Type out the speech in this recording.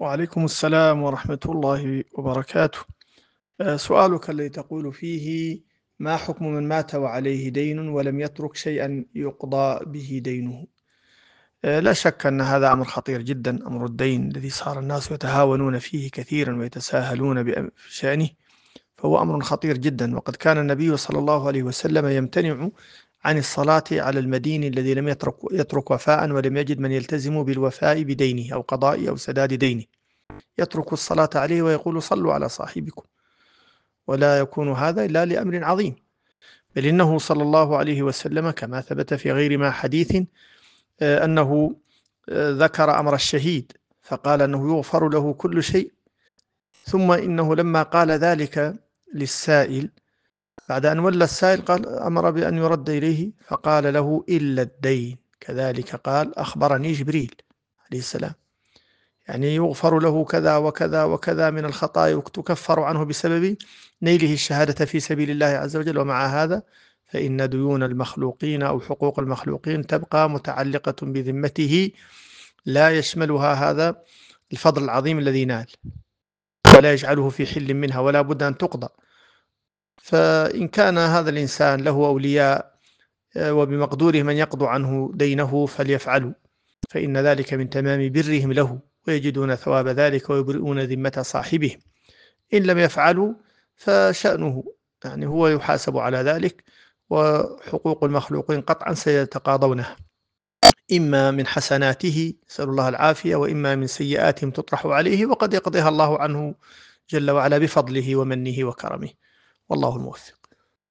وعليكم السلام ورحمة الله وبركاته. سؤالك الذي تقول فيه: ما حكم من مات وعليه دين ولم يترك شيئا يقضى به دينه؟ لا شك أن هذا أمر خطير جدا، أمر الدين الذي صار الناس يتهاونون فيه كثيرا ويتساهلون بشأنه، فهو أمر خطير جدا. وقد كان النبي صلى الله عليه وسلم يمتنع عن الصلاة على المدين الذي لم يترك وفاء ولم يجد من يلتزم بالوفاء بدينه أو قضاء أو سداد دينه، يترك الصلاة عليه ويقول: صلوا على صاحبكم. ولا يكون هذا إلا لأمر عظيم، بل إنه صلى الله عليه وسلم كما ثبت في غير ما حديث أنه ذكر أمر الشهيد فقال أنه يغفر له كل شيء، ثم إنه لما قال ذلك للسائل بعد أن ولى السائل قال أمر بأن يرد إليه فقال له: إلا الدين. كذلك قال: أخبرني جبريل عليه السلام. يعني يغفر له كذا وكذا وكذا من الخطايا وتكفر عنه بسبب نيله الشهادة في سبيل الله عز وجل. ومع هذا فإن ديون المخلوقين أو حقوق المخلوقين تبقى متعلقة بذمته، لا يشملها هذا الفضل العظيم الذي نال، ولا يجعله في حل منها، ولا بد أن تقضى. فإن كان هذا الإنسان له أولياء وبمقدوره من يقضوا عنه دينه فليفعلوا، فإن ذلك من تمام برهم له، ويجدون ثواب ذلك ويبرئون ذمة صاحبه. إن لم يفعلوا فشأنه، يعني هو يحاسب على ذلك، وحقوق المخلوقين قطعا سيتقاضونها، إما من حسناته نسأل الله العافية، وإما من سيئاتهم تطرح عليه، وقد يقضيها الله عنه جل وعلا بفضله ومنه وكرمه، والله الموفق.